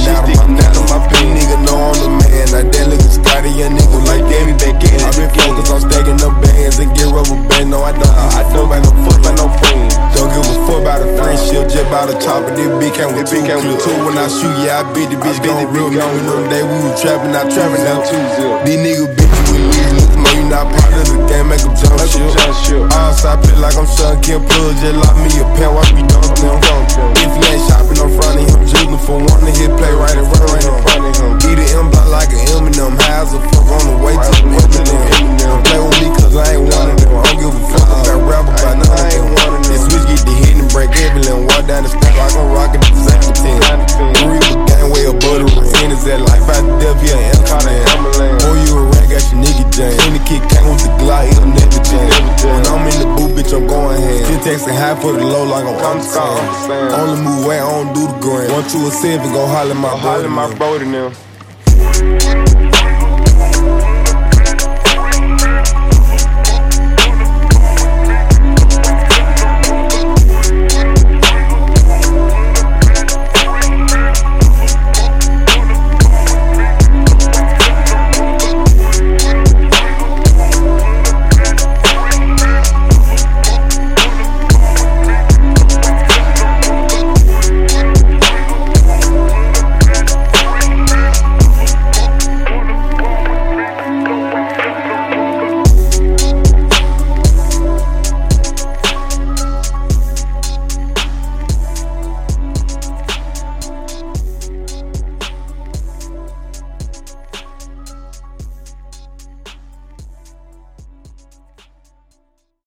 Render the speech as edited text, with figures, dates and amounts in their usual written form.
sticking out of my pants. Nigga know I'm the man. Like that nigga Scotty, young nigga like that. I been focused on stacking up bands and get rubber band. No, I don't buy no fuck by no friend. Don't give a fuck about a friendship, just about a chopper. This bitch came with two clips. When I shoot, yeah, I beat the bitch gon' real. Remember them days we was trapping out out 2-0. These niggas bitches with leaves, man, you not part of the game, make them jump shit. Outside play like I'm Sean Kim Plug, just lock me a pen, watch me dunk them. If he ain't shopping in front of him, juggling for one to hit play right in front of him. Eat an M block like an Eminem, high as a fuck on the way to the Eminem. Play with me cause I ain't one of them. I don't give a fuck about rap about none of them. This switch get the hit and break everything. Walk down the step like I'm rocking the second 10. Real gang way above the ring. Is that life out the devil, yeah, Amsterdam. Boy, you a rat, got your nigga jam. In the kick came with the Glock, it'll never jam. When I'm in the booth, bitch, I'm going ham. Shit texting high for the low like I'm understand. Only move way, I don't do the gram. 1, 2, or 7, go holler my bro to them.